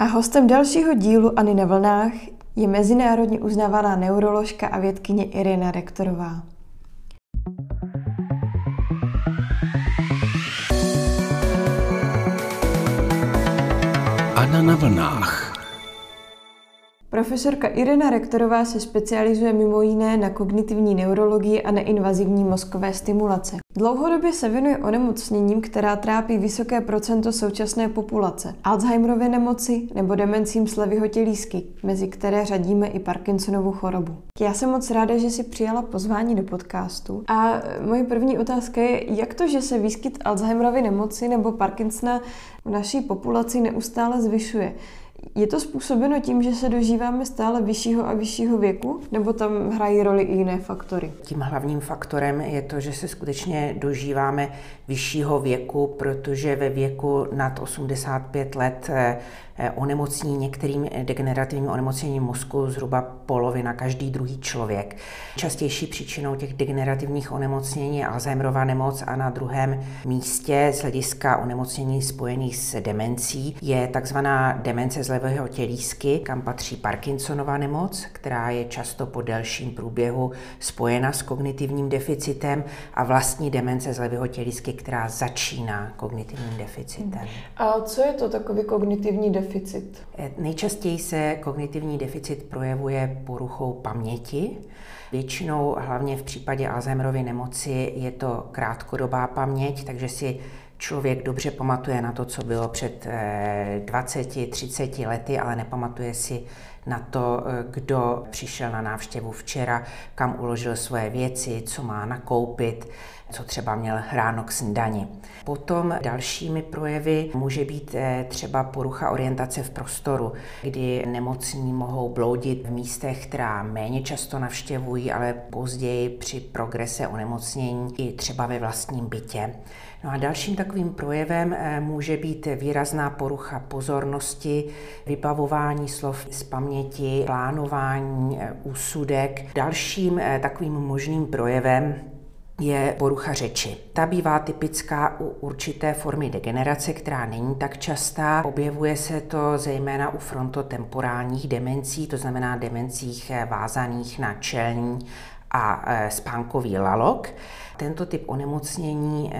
A hostem dalšího dílu Anny na vlnách je mezinárodně uznávaná neuroložka a vědkyně Irena Rektorová. Anna na vlnách. Profesorka Irena Rektorová se specializuje mimo jiné na kognitivní neurologii a neinvazivní mozkové stimulace. Dlouhodobě se věnuje onemocněním, která trápí vysoké procento současné populace, Alzheimerově nemoci nebo demencím slevy tělísky, mezi které řadíme i Parkinsonovu chorobu. Já jsem moc ráda, že si přijala pozvání do podcastu. A moje první otázka je, jak to, že se výskyt Alzheimerovy nemoci nebo Parkinsona v naší populaci neustále zvyšuje? Je to způsobeno tím, že se dožíváme stále vyššího a vyššího věku, nebo tam hrají roli i jiné faktory? Tím hlavním faktorem je to, že se skutečně dožíváme vyššího věku, protože ve věku nad 85 let onemocní některým degenerativním onemocněním mozku zhruba polovina, každý druhý člověk. Častější příčinou těch degenerativních onemocnění je Alzheimerova nemoc a na druhém místě z hlediska onemocnění spojených s demencí je takzvaná demence zlevého tělísky, kam patří Parkinsonova nemoc, která je často po delším průběhu spojena s kognitivním deficitem, a vlastní demence zlevého tělísky, která začíná kognitivním deficitem. A co je to takový kognitivní deficit? Nejčastěji se kognitivní deficit projevuje poruchou paměti. Většinou, hlavně v případě Alzheimerovy nemoci, je to krátkodobá paměť, takže si člověk dobře pamatuje na to, co bylo před 20-30 lety, ale nepamatuje si na to, kdo přišel na návštěvu včera, kam uložil svoje věci, co má nakoupit, co třeba měl ráno k snídani. Potom dalšími projevy může být třeba porucha orientace v prostoru, kdy nemocní mohou bloudit v místech, která méně často navštěvují, ale později při progrese onemocnění i třeba ve vlastním bytě. No a dalším takovým projevem může být výrazná porucha pozornosti, vybavování slov z paměti, plánování, úsudek. Dalším takovým možným projevem je porucha řeči. Ta bývá typická u určité formy degenerace, která není tak častá. Objevuje se to zejména u frontotemporálních demencí, to znamená demencích vázaných na čelní a spánkový lalok. Tento typ onemocnění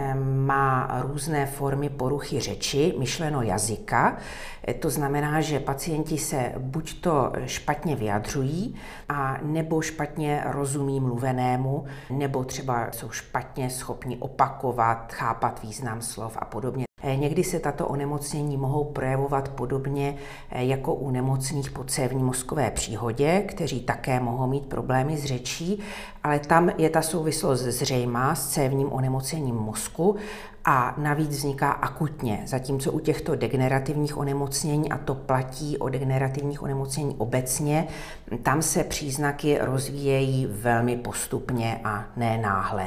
má různé formy poruchy řeči, myšleno jazyka. To znamená, že pacienti se buď to špatně vyjadřují, a nebo špatně rozumí mluvenému, nebo třeba jsou špatně schopni opakovat, chápat význam slov a podobně. Někdy se tato onemocnění mohou projevovat podobně jako u nemocných po cévní mozkové příhodě, kteří také mohou mít problémy s řečí, ale tam je ta souvislost zřejmá s cévním onemocněním mozku a navíc vzniká akutně, zatímco u těchto degenerativních onemocnění, a to platí o degenerativních onemocnění obecně, tam se příznaky rozvíjejí velmi postupně a ne náhle.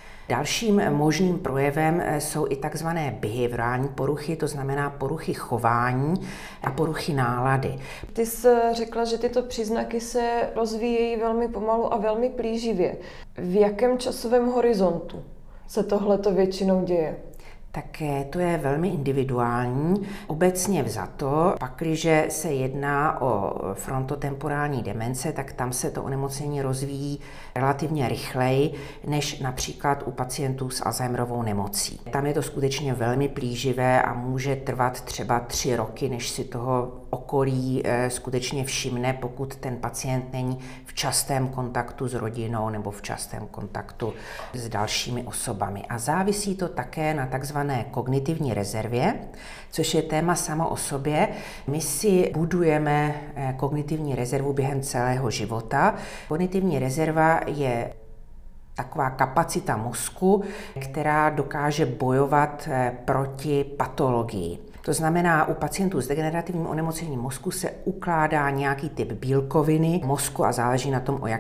Dalším možným projevem jsou i takzvané behaviorální poruchy, to znamená poruchy chování a poruchy nálady. Ty jsi řekla, že tyto příznaky se rozvíjejí velmi pomalu a velmi plíživě. V jakém časovém horizontu se tohleto většinou děje? Tak to je velmi individuální. Obecně vzato, pakliže se jedná o frontotemporální demence, tak tam se to onemocnění rozvíjí relativně rychleji než například u pacientů s Alzheimerovou nemocí. Tam je to skutečně velmi plíživé a může trvat třeba 3 roky, než si toho okolí skutečně všimne, pokud ten pacient není v častém kontaktu s rodinou nebo v častém kontaktu s dalšími osobami. A závisí to také na takzvané kognitivní rezervě, což je téma samo o sobě. My si budujeme kognitivní rezervu během celého života. Kognitivní rezerva je taková kapacita mozku, která dokáže bojovat proti patologii. To znamená, u pacientů s degenerativním onemocněním mozku se ukládá nějaký typ bílkoviny mozku a záleží na tom, o jaký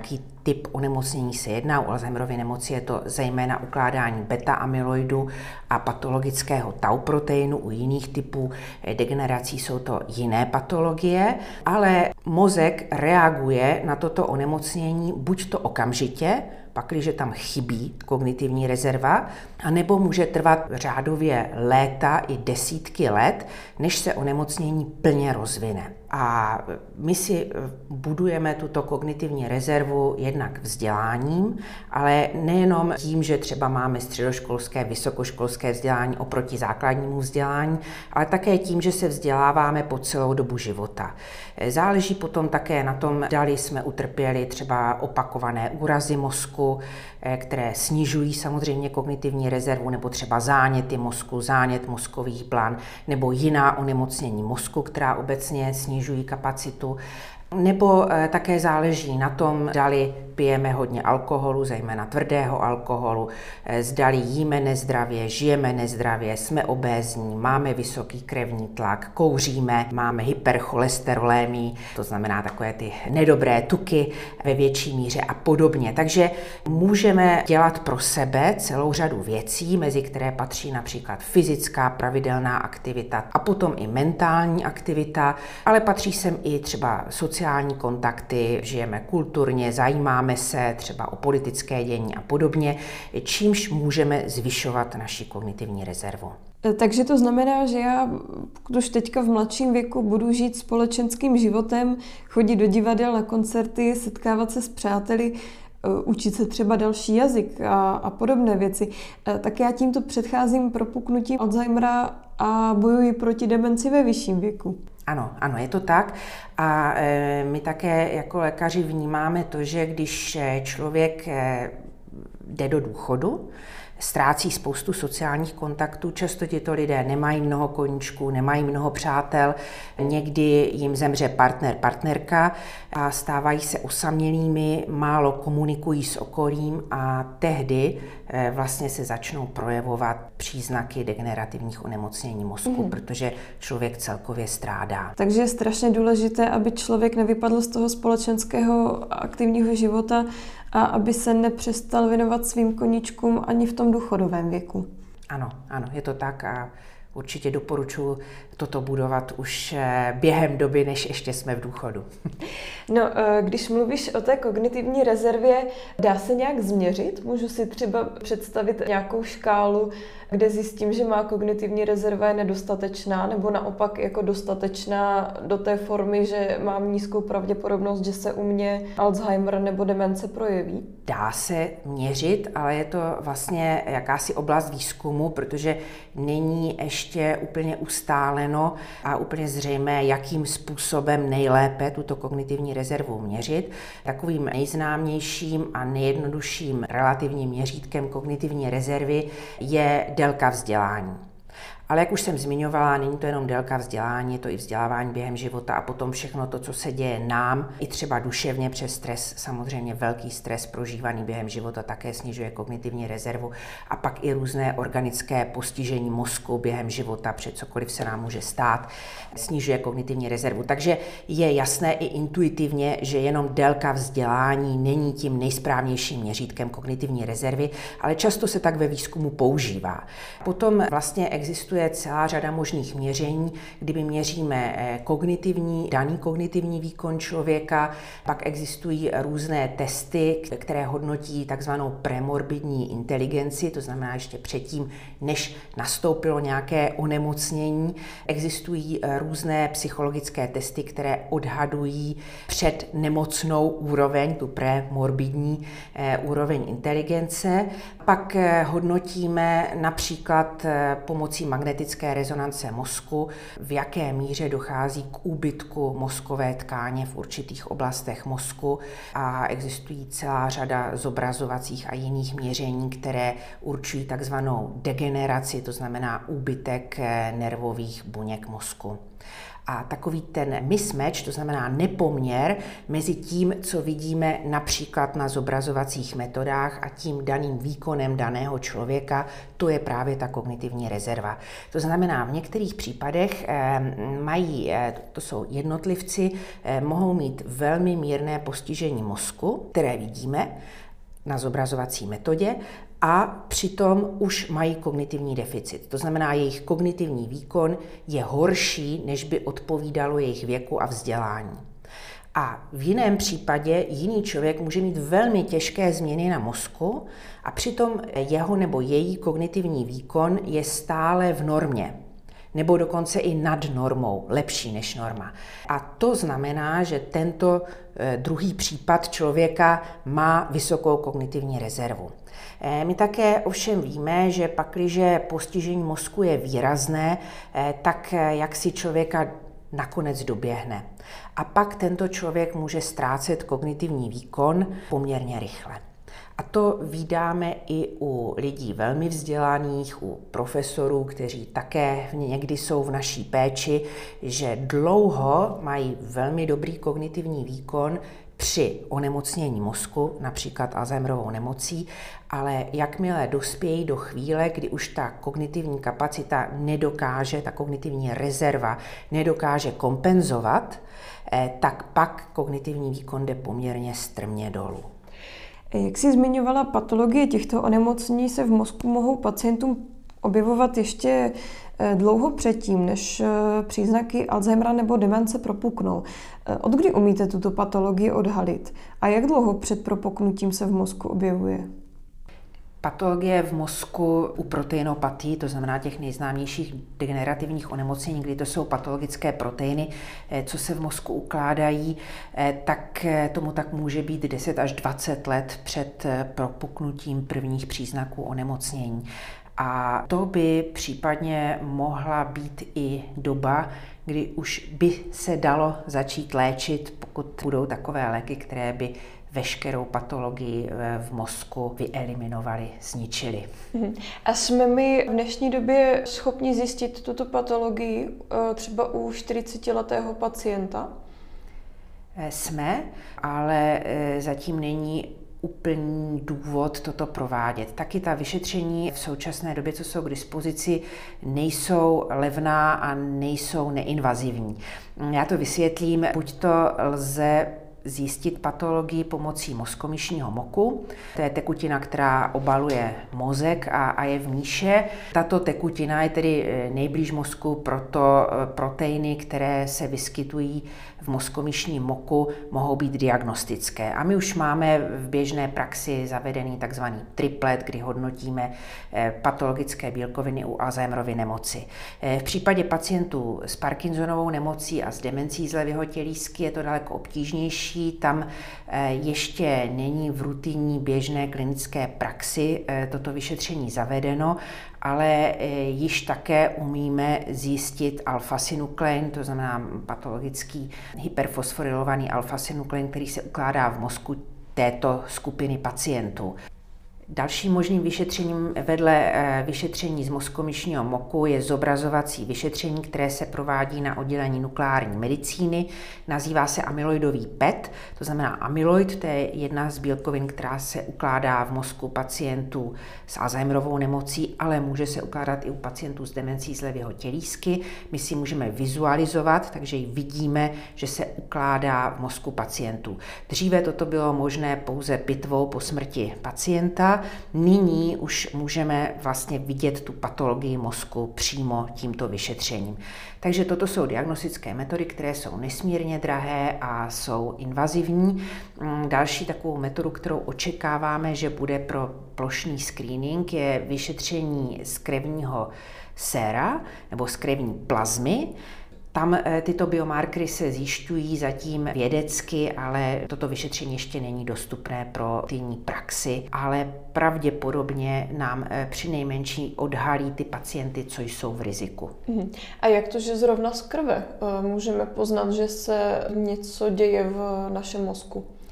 typ onemocnění se jedná. U Alzheimerovy nemoci je to zejména ukládání beta-amyloidu a patologického tau proteinu. U jiných typů degenerací jsou to jiné patologie, ale mozek reaguje na toto onemocnění buď to okamžitě, pakliže tam chybí kognitivní rezerva, anebo může trvat řádově léta i desítky let, než se onemocnění plně rozvine. A my si budujeme tuto kognitivní rezervu jednak vzděláním, ale nejenom tím, že třeba máme středoškolské, vysokoškolské vzdělání oproti základnímu vzdělání, ale také tím, že se vzděláváme po celou dobu života. Záleží potom také na tom, zdali jsme utrpěli třeba opakované úrazy mozku, které snižují samozřejmě kognitivní rezervu, nebo třeba záněty mozku, zánět mozkových blan, nebo jiná onemocnění mozku, která obecně snižují kapacitu. Nebo také záleží na tom, zdali pijeme hodně alkoholu, zejména tvrdého alkoholu, zdali jíme nezdravě, žijeme nezdravě, jsme obézní, máme vysoký krevní tlak, kouříme, máme hypercholesterolémii, to znamená takové ty nedobré tuky ve větší míře a podobně. Takže můžeme dělat pro sebe celou řadu věcí, mezi které patří například fyzická pravidelná aktivita a potom i mentální aktivita, ale patří sem i třeba sociální kontakty, žijeme kulturně, zajímáme se třeba o politické dění a podobně, čímž můžeme zvyšovat naši kognitivní rezervu. Takže to znamená, že já, pokud už teďka v mladším věku budu žít společenským životem, chodit do divadel, na koncerty, setkávat se s přáteli, učit se třeba další jazyk a podobné věci, tak já tímto předcházím propuknutím Alzheimera a bojuji proti demenci ve vyšším věku. Ano, je to tak a my také jako lékaři vnímáme to, že když člověk jde do důchodu, ztrácí spoustu sociálních kontaktů, často tito lidé nemají mnoho koníčků, nemají mnoho přátel, někdy jim zemře partner, partnerka a stávají se osamělými, málo komunikují s okolím a tehdy vlastně se začnou projevovat příznaky degenerativních onemocnění mozku, protože člověk celkově strádá. Takže je strašně důležité, aby člověk nevypadl z toho společenského aktivního života a aby se nepřestal věnovat svým koníčkům ani v tom důchodovém věku. Ano, je to tak a určitě doporučuji toto budovat už během doby, než ještě jsme v důchodu. No, když mluvíš o té kognitivní rezervě, dá se nějak změřit? Můžu si třeba představit nějakou škálu, kde zjistím, že má kognitivní rezerva je nedostatečná, nebo naopak jako dostatečná do té formy, že mám nízkou pravděpodobnost, že se u mě Alzheimer nebo demence projeví? Dá se měřit, ale je to vlastně jakási oblast výzkumu, protože není ještě úplně ustáleno a úplně zřejmé, jakým způsobem nejlépe tuto kognitivní rezervu měřit. Takovým nejznámějším a nejjednodušším relativním měřítkem kognitivní rezervy je délka vzdělání. Ale jak už jsem zmiňovala, není to jenom délka vzdělání, je to i vzdělávání během života a potom všechno to, co se děje nám, i třeba duševně přes stres, samozřejmě velký stres prožívaný během života také snižuje kognitivní rezervu a pak i různé organické postižení mozku během života, před cokoliv se nám může stát, snižuje kognitivní rezervu. Takže je jasné i intuitivně, že jenom délka vzdělání není tím nejsprávnějším měřítkem kognitivní rezervy, ale často se tak ve výzkumu používá. Potom vlastně existuje celá řada možných měření, kdyby měříme daný kognitivní výkon člověka, pak existují různé testy, které hodnotí takzvanou premorbidní inteligenci, to znamená ještě předtím, než nastoupilo nějaké onemocnění. Existují různé psychologické testy, které odhadují před nemocnou úroveň, tu premorbidní úroveň inteligence. Pak hodnotíme například pomocí magnetické rezonance mozku, v jaké míře dochází k úbytku mozkové tkáně v určitých oblastech mozku a existují celá řada zobrazovacích a jiných měření, které určují takzvanou degeneraci, to znamená úbytek nervových buněk mozku. A takový ten mismatch, to znamená nepoměr mezi tím, co vidíme například na zobrazovacích metodách a tím daným výkonem daného člověka, to je právě ta kognitivní rezerva. To znamená, v některých případech to jsou jednotlivci, mohou mít velmi mírné postižení mozku, které vidíme na zobrazovací metodě, a přitom už mají kognitivní deficit. To znamená, jejich kognitivní výkon je horší, než by odpovídalo jejich věku a vzdělání. A v jiném případě jiný člověk může mít velmi těžké změny na mozku a přitom jeho nebo její kognitivní výkon je stále v normě, nebo dokonce i nad normou, lepší než norma. A to znamená, že tento druhý případ člověka má vysokou kognitivní rezervu. My také ovšem víme, že pakliže postižení mozku je výrazné, tak jak si člověka nakonec doběhne. A pak tento člověk může ztrácet kognitivní výkon poměrně rychle. A to vídáme i u lidí velmi vzdělaných, u profesorů, kteří také někdy jsou v naší péči, že dlouho mají velmi dobrý kognitivní výkon při onemocnění mozku, například Alzheimerovou nemocí, ale jakmile dospějí do chvíle, kdy už ta kognitivní kapacita nedokáže, ta kognitivní rezerva nedokáže kompenzovat, tak pak kognitivní výkon jde poměrně strmě dolů. Jak jsi zmiňovala, patologie těchto onemocnění se v mozku mohou pacientům objevovat ještě dlouho předtím, než příznaky Alzheimera nebo demence propuknou. Od kdy umíte tuto patologii odhalit a jak dlouho před propuknutím se v mozku objevuje? Patologie v mozku u proteinopatií, to znamená těch nejznámějších degenerativních onemocnění, kdy to jsou patologické proteiny, co se v mozku ukládají, tak tomu tak může být 10 až 20 let před propuknutím prvních příznaků onemocnění. A to by případně mohla být i doba, kdy už by se dalo začít léčit, pokud budou takové léky, které by veškerou patologii v mozku vyeliminovaly, zničily. A jsme my v dnešní době schopni zjistit tuto patologii třeba u 40letého pacienta? Jsme, ale zatím není úplný důvod toto provádět. Taky ta vyšetření v současné době, co jsou k dispozici, nejsou levná a nejsou neinvazivní. Já to vysvětlím, buď to lze zjistit patologii pomocí mozkomyšního moku. To je tekutina, která obaluje mozek a je v míše. Tato tekutina je tedy nejblíž mozku, proto proteiny, které se vyskytují v mozkomyšním moku, mohou být diagnostické. A my už máme v běžné praxi zavedený takzvaný triplet, kdy hodnotíme patologické bílkoviny u Alzheimerovy nemoci. V případě pacientů s Parkinsonovou nemocí a s demencí zlevého tělísky je to daleko obtížnější. Tam ještě není v rutinní běžné klinické praxi toto vyšetření zavedeno, ale již také umíme zjistit alfa-synuklein, to znamená patologický hyperfosforylovaný alfa-synuklein, který se ukládá v mozku této skupiny pacientů. Dalším možným vyšetřením vedle vyšetření z mozkomyšního moku je zobrazovací vyšetření, které se provádí na oddělení nukleární medicíny. Nazývá se amyloidový PET, to znamená amyloid, to je jedna z bílkovin, která se ukládá v mozku pacientů s Alzheimerovou nemocí, ale může se ukládat i u pacientů s demencí zlevého tělísky. My si můžeme vizualizovat, takže ji vidíme, že se ukládá v mozku pacientů. Dříve toto bylo možné pouze pitvou po smrti pacienta. Nyní už můžeme vlastně vidět tu patologii mozku přímo tímto vyšetřením. Takže toto jsou diagnostické metody, které jsou nesmírně drahé a jsou invazivní. Další takovou metodu, kterou očekáváme, že bude pro plošný screening, je vyšetření z krevního séra nebo z krevní plazmy. Tam tyto biomarkery se zjišťují zatím vědecky, ale toto vyšetření ještě není dostupné pro týdní praxi, ale pravděpodobně nám přinejmenší odhalí ty pacienty, co jsou v riziku. A jak to, že zrovna z krve můžeme poznat, že se něco děje v našem mozku?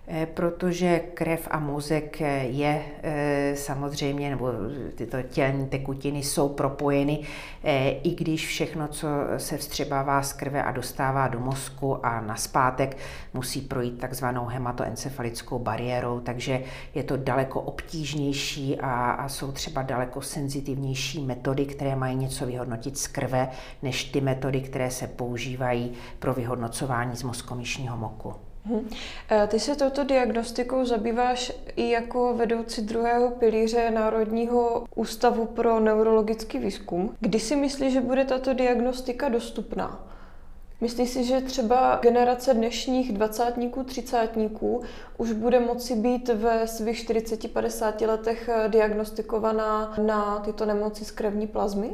Protože krev a mozek je samozřejmě, nebo tyto tělní tekutiny jsou propojeny, i když všechno, co se vstřebává z krve a dostává do mozku a nazpátek, musí projít takzvanou hematoencefalickou bariérou, takže je to daleko obtížnější a jsou třeba daleko senzitivnější metody, které mají něco vyhodnotit z krve, než ty metody, které se používají pro vyhodnocování z mozkomyšního moku. Ty se touto diagnostikou zabýváš i jako vedoucí druhého pilíře Národního ústavu pro neurologický výzkum. Kdy si myslíš, že bude tato diagnostika dostupná? Myslíš si, že třeba generace dnešních dvacátníků, třicátníků už bude moci být ve svých 40-50 letech diagnostikovaná na tyto nemoci z krevní plazmy?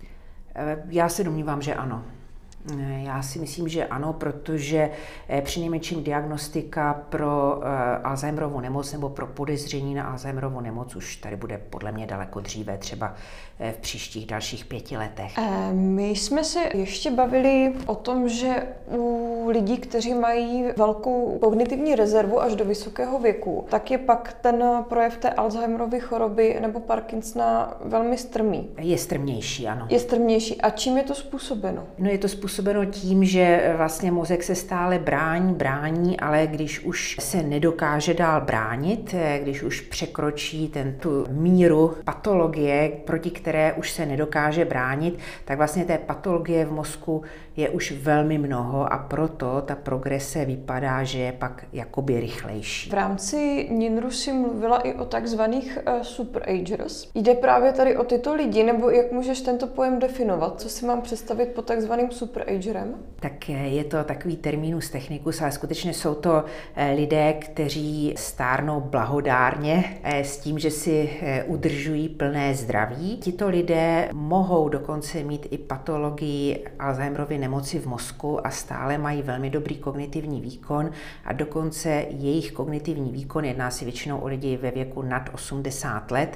Já se domnívám, že ano. Já si myslím, že ano, protože přinejmenším diagnostika pro Alzheimerovu nemoc nebo pro podezření na Alzheimerovu nemoc už tady bude podle mě daleko dříve, třeba v příštích dalších 5 letech. My jsme se ještě bavili o tom, že u lidí, kteří mají velkou kognitivní rezervu až do vysokého věku, tak je pak ten projev té Alzheimerovy choroby nebo Parkinsona velmi strmý. Je strmější, ano. Je strmější. A čím je to způsobeno? No, je to způsobeno tím, že vlastně mozek se stále brání, ale když už se nedokáže dál bránit, když už překročí tu míru patologie, proti které už se nedokáže bránit, tak vlastně té patologie v mozku je už velmi mnoho a proto ta progrese vypadá, že je pak jakoby rychlejší. V rámci NINRu si mluvila i o takzvaných superagers. Jde právě tady o tyto lidi, nebo jak můžeš tento pojem definovat? Co si mám představit pod takzvaným superagerem? Tak je to takový terminus technicus, ale skutečně jsou to lidé, kteří stárnou blahodárně s tím, že si udržují plné zdraví. Tito lidé mohou dokonce mít i patologii Alzheimerovy nemoci v mozku a stále mají velmi dobrý kognitivní výkon a dokonce jejich kognitivní výkon, jedná se většinou o lidi ve věku nad 80 let,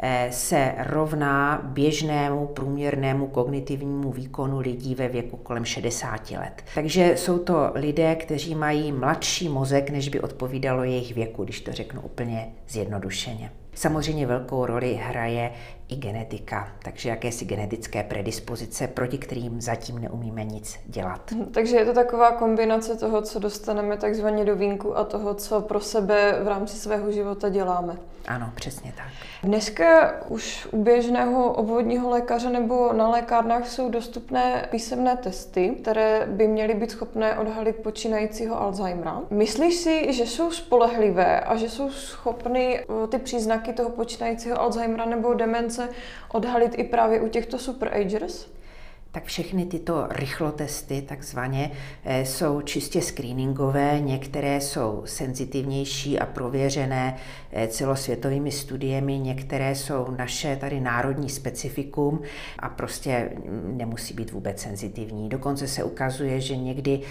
se rovná běžnému průměrnému kognitivnímu výkonu lidí ve věku kolem 60 let. Takže jsou to lidé, kteří mají mladší mozek, než by odpovídalo jejich věku, když to řeknu úplně zjednodušeně. Samozřejmě velkou roli hraje i genetika, takže jakési genetické predispozice, proti kterým zatím neumíme nic dělat. Takže je to taková kombinace toho, co dostaneme takzvaně do vínku a toho, co pro sebe v rámci svého života děláme. Ano, přesně tak. Dneska už u běžného obvodního lékaře nebo na lékárnách jsou dostupné písemné testy, které by měly být schopné odhalit počínajícího Alzheimera. Myslíš si, že jsou spolehlivé a že jsou schopny ty příznaky toho počínajícího Alzheimera nebo demence odhalit i právě u těchto superagers? Tak všechny tyto rychlotesty takzvaně jsou čistě screeningové, některé jsou senzitivnější a prověřené celosvětovými studiemi, některé jsou naše tady národní specifikum a prostě nemusí být vůbec senzitivní. Dokonce se ukazuje, že někdy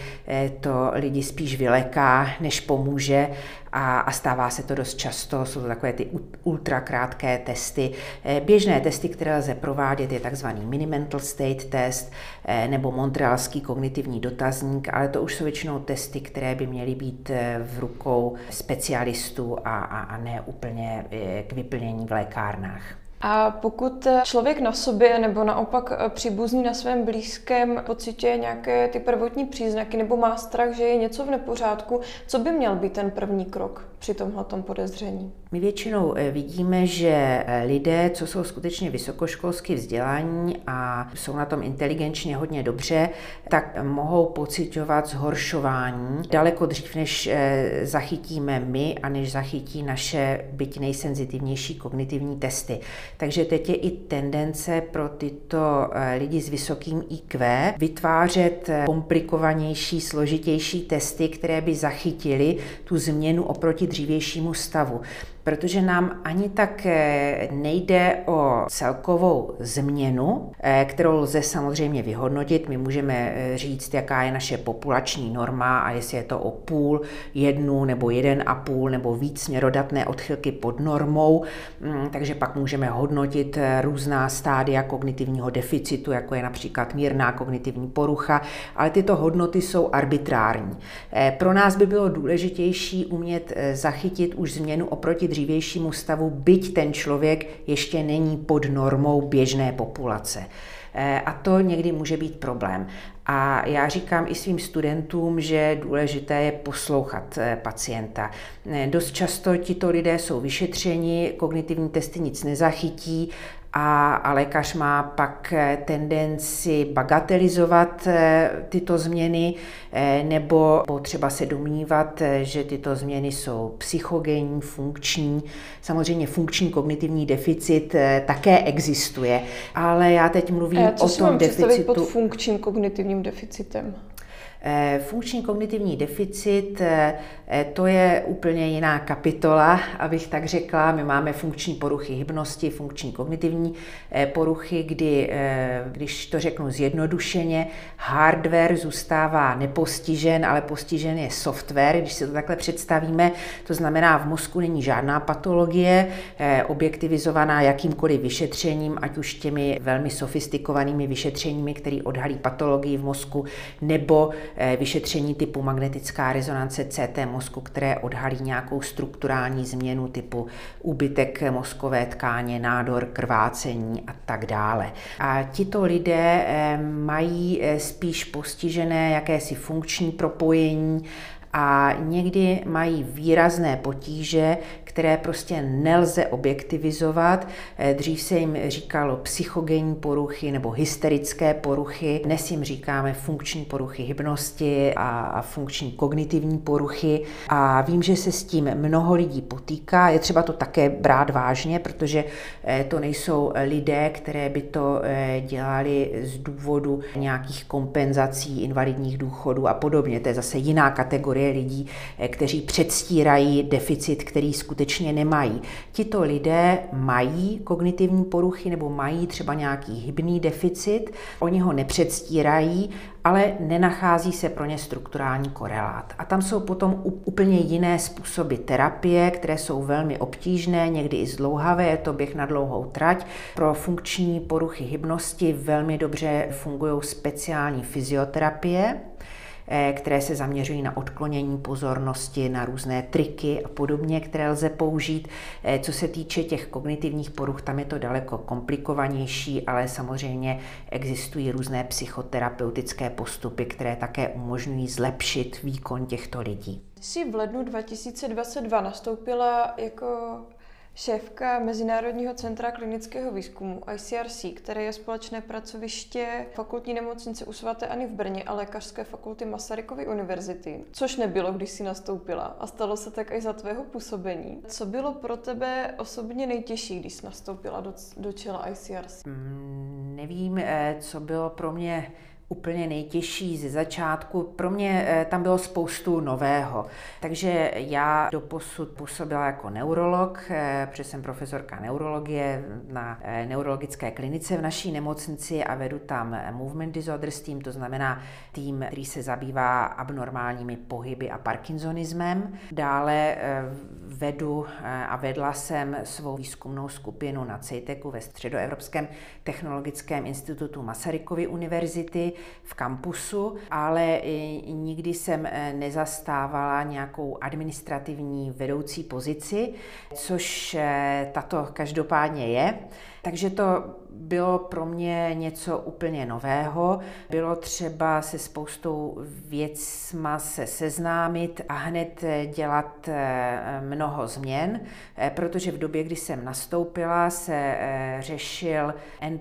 to lidi spíš vyleká, než pomůže a stává se to dost často, jsou to takové ty ultrakrátké testy. Běžné testy, které lze provádět, je takzvaný Mini-Mental State test nebo Montrealský kognitivní dotazník, ale to už jsou většinou testy, které by měly být v rukou specialistů a ne úplně k vyplnění v lékárnách. A pokud člověk na sobě nebo naopak příbuzný na svém blízkém pociťuje nějaké ty prvotní příznaky nebo má strach, že je něco v nepořádku, co by měl být ten první krok při tomhletom podezření? My většinou vidíme, že lidé, co jsou skutečně vysokoškolsky vzdělaní a jsou na tom inteligenčně hodně dobře, tak mohou pociťovat zhoršování daleko dřív, než zachytíme my a než zachytí naše byť nejsenzitivnější kognitivní testy. Takže teď je i tendence pro tyto lidi s vysokým IQ vytvářet komplikovanější, složitější testy, které by zachytily tu změnu oproti dřívějšímu stavu. Protože nám ani tak nejde o celkovou změnu, kterou lze samozřejmě vyhodnotit. My můžeme říct, jaká je naše populační norma a jestli je to o půl, 1 nebo 1,5 nebo víc směrodatné odchylky pod normou, takže pak můžeme hodnotit různá stádia kognitivního deficitu, jako je například mírná kognitivní porucha, ale tyto hodnoty jsou arbitrární. Pro nás by bylo důležitější umět zachytit už změnu oproti dřívějšímu stavu, byť ten člověk ještě není pod normou běžné populace. A to někdy může být problém. A já říkám i svým studentům, že důležité je poslouchat pacienta. Dost často tito lidé jsou vyšetřeni, kognitivní testy nic nezachytí a lékař má pak tendenci bagatelizovat tyto změny nebo třeba se domnívat, že tyto změny jsou psychogenní, funkční. Samozřejmě funkční kognitivní deficit také existuje, ale já teď mluvím o tom deficitu. Pod funkčním kognitivním deficitem? Funkční kognitivní deficit, to je úplně jiná kapitola, abych tak řekla. My máme funkční poruchy hybnosti, funkční kognitivní poruchy, kdy, když to řeknu zjednodušeně, hardware zůstává nepostižen, ale postižen je software, když si to takhle představíme. To znamená, v mozku není žádná patologie, objektivizovaná jakýmkoliv vyšetřením, ať už těmi velmi sofistikovanými vyšetřeními, které odhalí patologii v mozku, nebo vyšetření typu magnetická rezonance CT mozku, které odhalí nějakou strukturální změnu typu úbytek mozkové tkáně, nádor, krvácení a tak dále. A tito lidé mají spíš postižené jakési funkční propojení a někdy mají výrazné potíže, které prostě nelze objektivizovat. Dřív se jim říkalo psychogenní poruchy nebo hysterické poruchy. Dnes jim říkáme funkční poruchy hybnosti a funkční kognitivní poruchy. A vím, že se s tím mnoho lidí potýká. Je třeba to také brát vážně, protože to nejsou lidé, které by to dělali z důvodu nějakých kompenzací, invalidních důchodů a podobně. To je zase jiná kategorie lidí, kteří předstírají deficit, který skutečně nemají. Tito lidé mají kognitivní poruchy nebo mají třeba nějaký hybný deficit, oni ho nepředstírají, ale nenachází se pro ně strukturální korelát. A tam jsou potom úplně jiné způsoby terapie, které jsou velmi obtížné, někdy i zdlouhavé, je to běh na dlouhou trať. Pro funkční poruchy hybnosti velmi dobře fungují speciální fyzioterapie, které se zaměřují na odklonění pozornosti, na různé triky a podobně, které lze použít. Co se týče těch kognitivních poruch, tam je to daleko komplikovanější, ale samozřejmě existují různé psychoterapeutické postupy, které také umožňují zlepšit výkon těchto lidí. Jsi v lednu 2022 nastoupila jako šéfka Mezinárodního centra klinického výzkumu ICRC, které je společné pracoviště Fakultní nemocnice u sv. Anny v Brně a Lékařské fakulty Masarykovy univerzity, což nebylo, když jsi nastoupila a stalo se tak i za tvého působení. Co bylo pro tebe osobně nejtěžší, když jsi nastoupila do čela ICRC? Nevím, co bylo pro mě úplně nejtěžší ze začátku. Pro mě tam bylo spoustu nového. Takže já doposud působila jako neurolog, protože jsem profesorka neurologie na neurologické klinice v naší nemocnici a vedu tam Movement Disorders tým, to znamená tým, který se zabývá abnormálními pohyby a parkinsonismem. Dále vedu a vedla jsem svou výzkumnou skupinu na CEITECu ve Středoevropském technologickém institutu Masarykovy univerzity v kampusu, ale nikdy jsem nezastávala nějakou administrativní vedoucí pozici, což tato každopádně je. Takže to bylo pro mě něco úplně nového. Bylo třeba se spoustou věcma se seznámit a hned dělat mnoho změn, protože v době, kdy jsem nastoupila, se řešil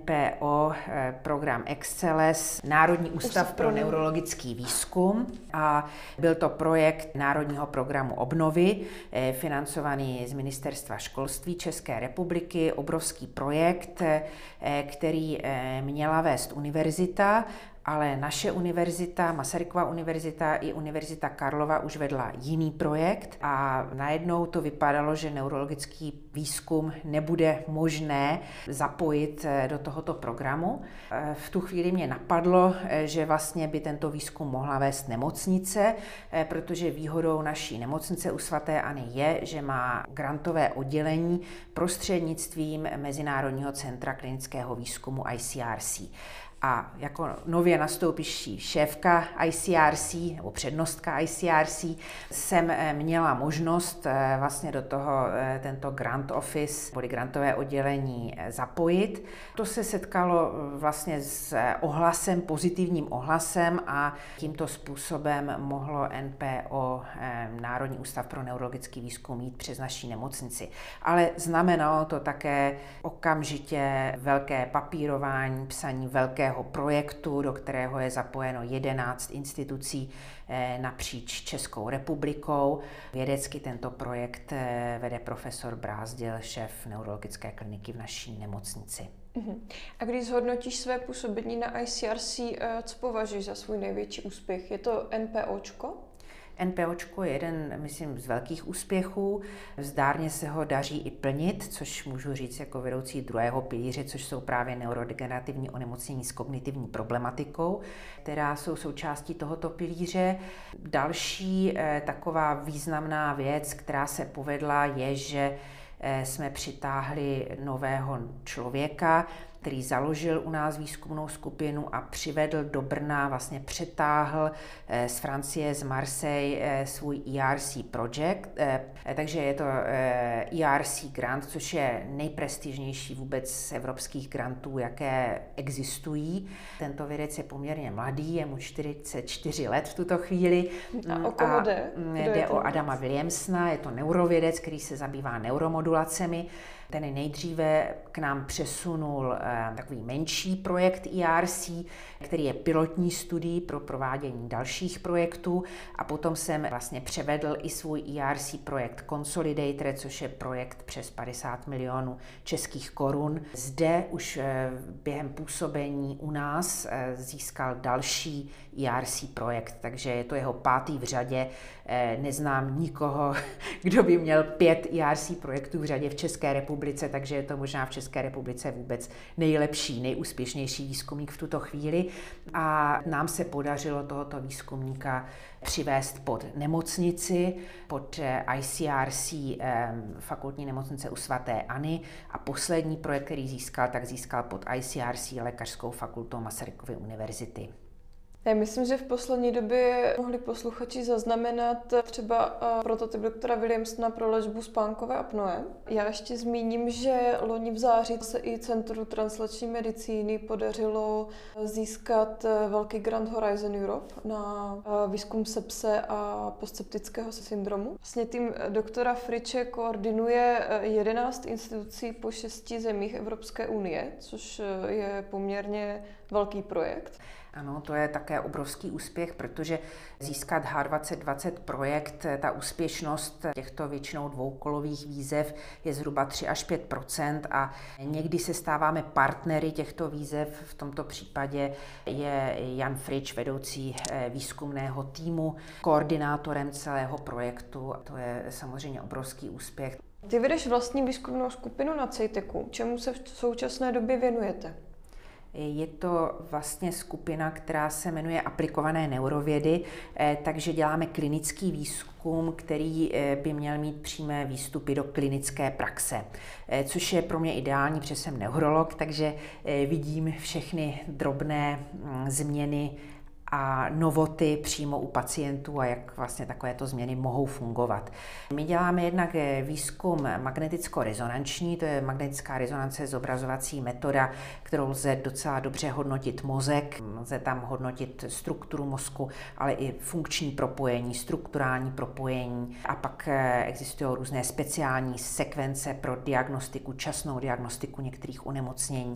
NPO, program Exceles, Národní ústav pro neurologický výzkum, a byl to projekt Národního programu obnovy, financovaný z Ministerstva školství České republiky, obrovský projekt, který měla vést univerzita, ale naše univerzita, Masarykova univerzita i Univerzita Karlova už vedla jiný projekt a najednou to vypadalo, že neurologický výzkum nebude možné zapojit do tohoto programu. V tu chvíli mě napadlo, že vlastně by tento výzkum mohla vést nemocnice, protože výhodou naší nemocnice u svaté Anny je, že má grantové oddělení prostřednictvím Mezinárodního centra klinického výzkumu ICRC. A jako nově nastoupící šéfka ICRC nebo přednostka ICRC jsem měla možnost vlastně do toho tento grant office, body grantové oddělení zapojit. To se setkalo vlastně s ohlasem, pozitivním ohlasem a tímto způsobem mohlo NPO, Národní ústav pro neurologický výzkum, jít přes naší nemocnici. Ale znamenalo to také okamžitě velké papírování, psaní velkého projektu, do kterého je zapojeno 11 institucí napříč Českou republikou. Vědecky tento projekt vede profesor Brázdil, šéf neurologické kliniky v naší nemocnici. A když zhodnotíš své působení na ICRC, co považuješ za svůj největší úspěch? Je to NPOčko? NPOčko je jeden, myslím, z velkých úspěchů. Zdárně se ho daří i plnit, což můžu říct jako vedoucí druhého pilíře, což jsou právě neurodegenerativní onemocnění s kognitivní problematikou, která jsou součástí tohoto pilíře. Další taková významná věc, která se povedla, je, že jsme přitáhli nového člověka, který založil u nás výzkumnou skupinu a přivedl do Brna, vlastně přetáhl z Francie, z Marseille svůj ERC project. Takže je to ERC grant, což je nejprestižnější vůbec z evropských grantů, jaké existují. Tento vědec je poměrně mladý, je mu 44 let v tuto chvíli. A o koho jde? Jde o Adama Williamsona, je to neurovědec, který se zabývá neuromodulacemi. Ten nejdříve k nám přesunul takový menší projekt ERC, který je pilotní studií pro provádění dalších projektů a potom jsem vlastně převedl i svůj ERC projekt Consolidator, což je projekt přes 50 milionů českých korun. Zde už během působení u nás získal další ERC projekt, takže je to jeho 5. v řadě. Neznám nikoho, kdo by měl 5 ERC projektů v řadě v České republice, takže je to možná v České republice vůbec nejlepší, nejúspěšnější výzkumník v tuto chvíli. A nám se podařilo tohoto výzkumníka přivést pod nemocnici, pod ICRC fakultní nemocnice u svaté Anny a poslední projekt, který získal pod ICRC lékařskou fakultou Masarykovy univerzity. Já myslím, že v poslední době mohli posluchači zaznamenat třeba prototyp doktora Williamsona pro léčbu spánkové apnoe. Já ještě zmíním, že loni v září se i Centru translační medicíny podařilo získat velký grant Horizon Europe na výzkum sepse a postseptického syndromu. Vlastně tým doktora Friče koordinuje 11 institucí po 6 zemích Evropské unie, což je poměrně velký projekt. Ano, to je také obrovský úspěch, protože získat H2020 projekt, ta úspěšnost těchto většinou dvoukolových výzev je zhruba 3 až 5% a někdy se stáváme partnery těchto výzev. V tomto případě je Jan Frič, vedoucí výzkumného týmu, koordinátorem celého projektu. To je samozřejmě obrovský úspěch. Ty vedeš vlastní výzkumnou skupinu na CEITECu. Čemu se v současné době věnujete? Je to vlastně skupina, která se jmenuje Aplikované neurovědy, takže děláme klinický výzkum, který by měl mít přímé výstupy do klinické praxe, což je pro mě ideální, protože jsem neurolog, takže vidím všechny drobné změny a novoty přímo u pacientů a jak vlastně takovéto změny mohou fungovat. My děláme jednak výzkum magneticko-rezonanční, to je magnetická rezonance zobrazovací metoda, kterou lze docela dobře hodnotit mozek, lze tam hodnotit strukturu mozku, ale i funkční propojení, strukturální propojení a pak existují různé speciální sekvence pro diagnostiku, časnou diagnostiku některých onemocnění.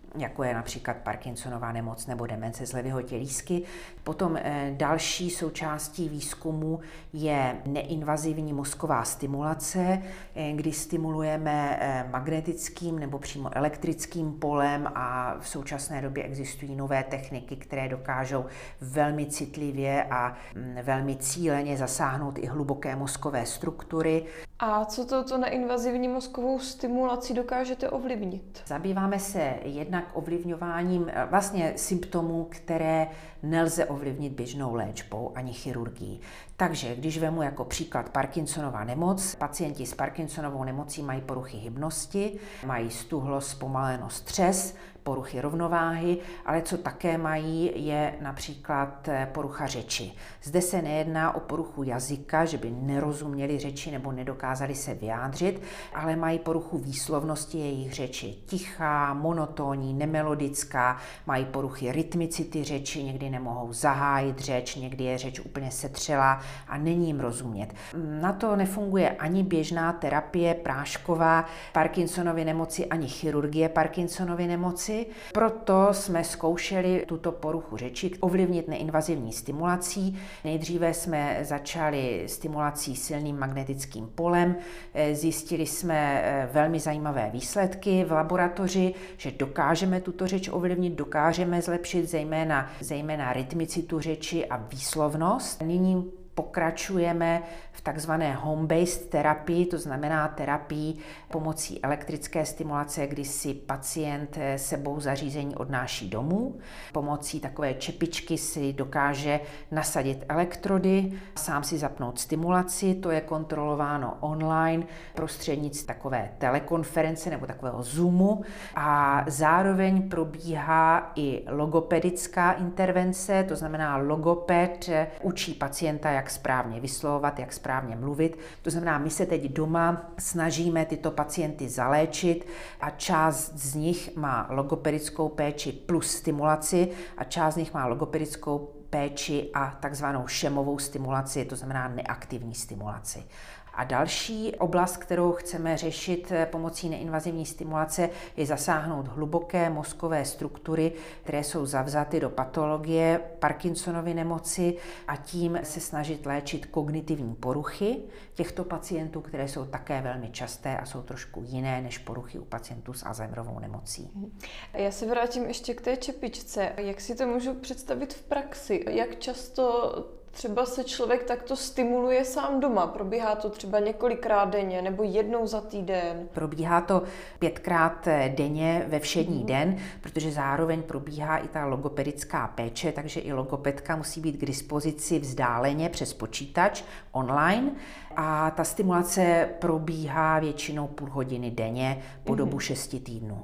jako je například Parkinsonova nemoc nebo demence z levého tělísky. Potom další součástí výzkumu je neinvazivní mozková stimulace, kdy stimulujeme magnetickým nebo přímo elektrickým polem a v současné době existují nové techniky, které dokážou velmi citlivě a velmi cíleně zasáhnout i hluboké mozkové struktury. A co touto neinvazivní mozkovou stimulací dokážete ovlivnit? Zabýváme se jednak ovlivňováním vlastně symptomů, které nelze ovlivnit běžnou léčbou ani chirurgií. Takže když vemu jako příklad Parkinsonova nemoc, pacienti s Parkinsonovou nemocí mají poruchy hybnosti, mají stuhlost, zpomalenost, stres, poruchy rovnováhy, ale co také mají, je například porucha řeči. Zde se nejedná o poruchu jazyka, že by nerozuměli řeči nebo nedokázali se vyjádřit, ale mají poruchu výslovnosti jejich řeči. Tichá, monotónní, nemelodická, mají poruchy rytmicity řeči, někdy nemohou zahájit řeč, někdy je řeč úplně setřelá a není jim rozumět. Na to nefunguje ani běžná terapie prášková Parkinsonovy nemoci, ani chirurgie Parkinsonovy nemoci. Proto jsme zkoušeli tuto poruchu řeči ovlivnit neinvazivní stimulací. Nejdříve jsme začali stimulací silným magnetickým polem. Zjistili jsme velmi zajímavé výsledky v laboratoři, že dokážeme tuto řeč ovlivnit, dokážeme zlepšit zejména rytmicitu řeči a výslovnost. Nyní pokračujeme v takzvané home-based terapii, to znamená terapii pomocí elektrické stimulace, kdy si pacient sebou zařízení odnáší domů. Pomocí takové čepičky si dokáže nasadit elektrody, sám si zapnout stimulaci, to je kontrolováno online prostřednictvím takové telekonference nebo takového Zoomu a zároveň probíhá i logopedická intervence, to znamená logoped učí pacienta, jak správně vyslovovat, jak správně mluvit. To znamená, my se teď doma snažíme tyto pacienty zaléčit a část z nich má logopedickou péči plus stimulaci a část z nich má logopedickou péči a takzvanou šemovou stimulaci, to znamená neaktivní stimulaci. A další oblast, kterou chceme řešit pomocí neinvazivní stimulace, je zasáhnout hluboké mozkové struktury, které jsou zavzaty do patologie Parkinsonovy nemoci a tím se snažit léčit kognitivní poruchy těchto pacientů, které jsou také velmi časté a jsou trošku jiné než poruchy u pacientů s Alzheimerovou nemocí. Já se vrátím ještě k té čepičce. Jak si to můžu představit v praxi? Jak často třeba se člověk takto stimuluje sám doma? Probíhá to třeba několikrát denně nebo jednou za týden? Probíhá to 5krát denně ve všední den, protože zároveň probíhá i ta logopedická péče, takže i logopedka musí být k dispozici vzdáleně přes počítač online a ta stimulace probíhá většinou půl hodiny denně po dobu 6 týdnů.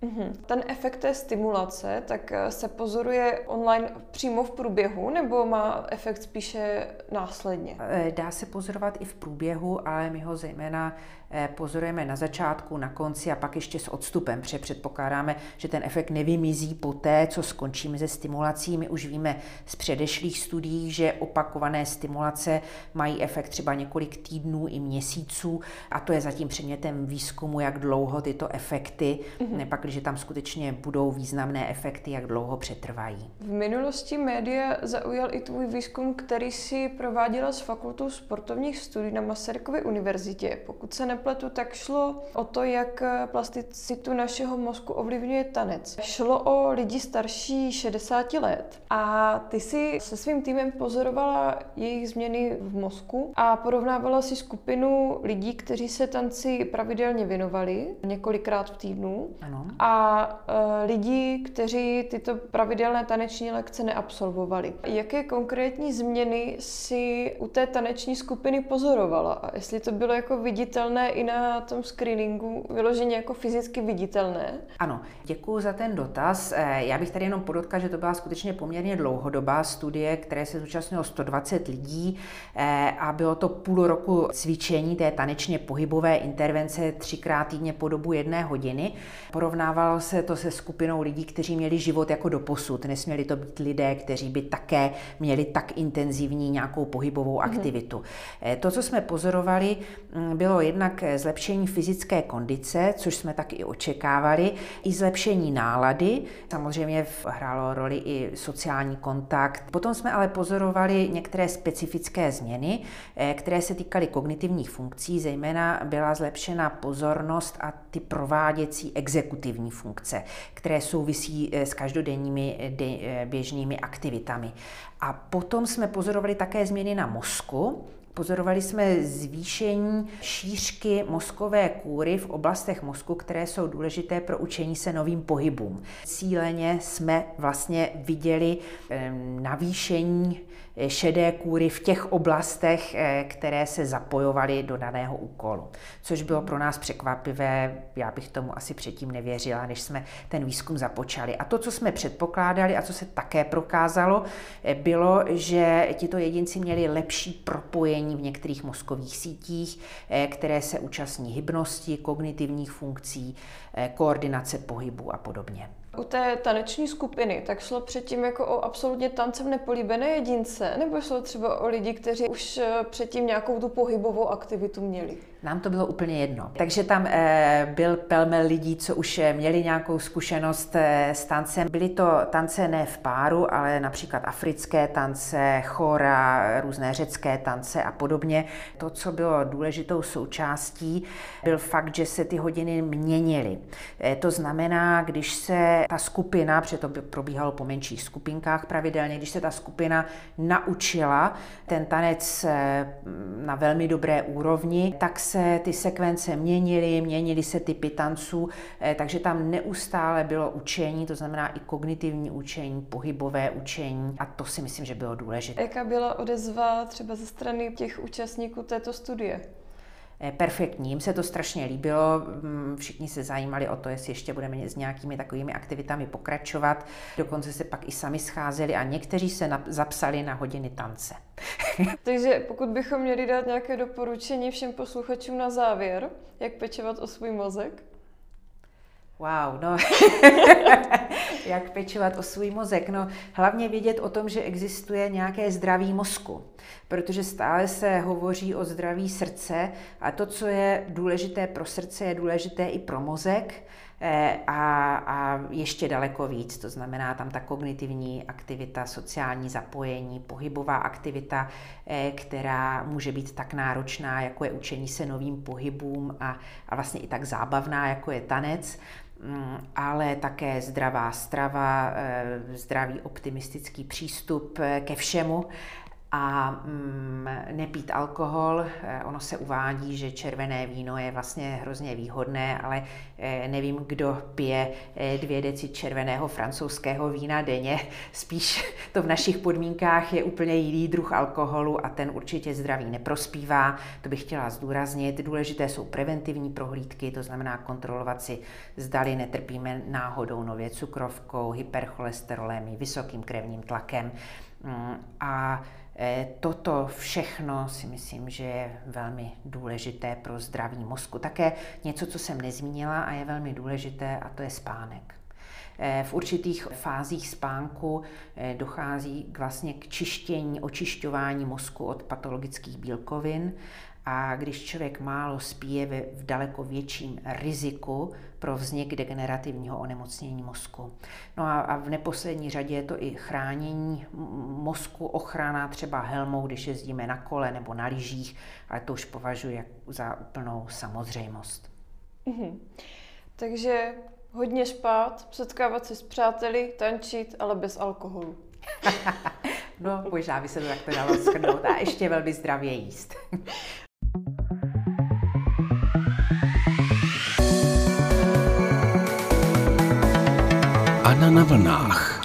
Ten efekt té stimulace tak se pozoruje online přímo v průběhu nebo má efekt spíše následně? Dá se pozorovat i v průběhu, ale my ho zejména pozorujeme na začátku, na konci a pak ještě s odstupem, protože předpokládáme, že ten efekt nevymizí poté, co skončíme se stimulací. My už víme z předešlých studií, že opakované stimulace mají efekt třeba několik týdnů i měsíců a to je zatím předmětem výzkumu, jak dlouho tyto efekty, pak když tam skutečně budou významné efekty, jak dlouho přetrvají. V minulosti média zaujal i tvůj výzkum, který si prováděla s Fakultou sportovních studií na Masarykově univerzitě. Pokud se nepletu, tak šlo o to, jak plasticitu našeho mozku ovlivňuje tanec. Šlo o lidi starší 60 let a ty si se svým týmem pozorovala jejich změny v mozku a porovnávala si skupinu lidí, kteří se tanci pravidelně věnovali několikrát v týdnu. Ano. A lidi, kteří tyto pravidelné taneční lekce neabsolvovali. Jaké konkrétní změny si u té taneční skupiny pozorovala? A jestli to bylo jako viditelné i na tom screeningu, vyloženě jako fyzicky viditelné? Ano, děkuji za ten dotaz. Já bych tady jenom podotkla, že to byla skutečně poměrně dlouhodobá studie, které se zúčastnilo 120 lidí a bylo to půl roku cvičení té tanečně pohybové intervence 3krát týdně po dobu 1 hodiny. Porovnávali Srovnávalo se to se skupinou lidí, kteří měli život jako doposud. Nesměli to být lidé, kteří by také měli tak intenzivní nějakou pohybovou aktivitu. To, co jsme pozorovali, bylo jednak zlepšení fyzické kondice, což jsme tak i očekávali, i zlepšení nálady. Samozřejmě hrálo roli i sociální kontakt. Potom jsme ale pozorovali některé specifické změny, které se týkaly kognitivních funkcí, zejména byla zlepšena pozornost a ty prováděcí exekutivní funkce, které souvisí s každodenními běžnými aktivitami. A potom jsme pozorovali také změny na mozku. Pozorovali jsme zvýšení šířky mozkové kůry v oblastech mozku, které jsou důležité pro učení se novým pohybům. Cíleně jsme vlastně viděli navýšení šedé kůry v těch oblastech, které se zapojovaly do daného úkolu. Což bylo pro nás překvapivé, já bych tomu asi předtím nevěřila, než jsme ten výzkum započali. A to, co jsme předpokládali a co se také prokázalo, bylo, že tito jedinci měli lepší propojení v některých mozkových sítích, které se účastní hybnosti, kognitivních funkcí, koordinace pohybu a podobně. U té taneční skupiny, tak šlo předtím jako o absolutně tancem nepolíbené jedince, nebo šlo třeba o lidi, kteří už předtím nějakou tu pohybovou aktivitu měli? Nám to bylo úplně jedno. Takže tam byl pelmel lidí, co už měli nějakou zkušenost s tancem. Byly to tance ne v páru, ale například africké tance, chora, různé řecké tance a podobně. To, co bylo důležitou součástí, byl fakt, že se ty hodiny měnily. To znamená, když se ta skupina, protože to probíhalo po menších skupinkách pravidelně, když se ta skupina naučila ten tanec na velmi dobré úrovni, tak se ty sekvence měnily se typy tanců, takže tam neustále bylo učení, to znamená i kognitivní učení, pohybové učení a to si myslím, že bylo důležité. Jaká byla odezva třeba ze strany těch účastníků této studie? Perfektní, jim se to strašně líbilo, všichni se zajímali o to, jestli ještě budeme s nějakými takovými aktivitami pokračovat, dokonce se pak i sami scházeli a někteří se zapsali na hodiny tance. Takže pokud bychom měli dát nějaké doporučení všem posluchačům na závěr, jak pečovat o svůj mozek? Wow, no, jak pečovat o svůj mozek? No, hlavně vědět o tom, že existuje nějaké zdraví mozku, protože stále se hovoří o zdraví srdce a to, co je důležité pro srdce, je důležité i pro mozek a ještě daleko víc, to znamená tam ta kognitivní aktivita, sociální zapojení, pohybová aktivita, která může být tak náročná, jako je učení se novým pohybům a vlastně i tak zábavná, jako je tanec, ale také zdravá strava, zdravý optimistický přístup ke všemu a nepít alkohol. Ono se uvádí, že červené víno je vlastně hrozně výhodné, ale nevím, kdo pije 2 deci červeného francouzského vína denně. Spíš to v našich podmínkách je úplně jiný druh alkoholu a ten určitě zdraví neprospívá. To bych chtěla zdůraznit. Důležité jsou preventivní prohlídky, to znamená kontrolovat si, zdali netrpíme náhodou nově cukrovkou, hypercholesterolem, vysokým krevním tlakem. A toto všechno si myslím, že je velmi důležité pro zdraví mozku. Také něco, co jsem nezmínila a je velmi důležité, a to je spánek. V určitých fázích spánku dochází vlastně k čištění, očišťování mozku od patologických bílkovin a když člověk málo spí, je v daleko větším riziku pro vznik degenerativního onemocnění mozku. No a v neposlední řadě je to i chránění mozku, ochrana třeba helmou, když jezdíme na kole nebo na lyžích, ale to už považuji za úplnou samozřejmost. Takže hodně spát, setkávat se s přáteli, tančit, ale bez alkoholu. No, možná by se to takto dalo shrnout a ještě velmi zdravě jíst. Anna na vlnách.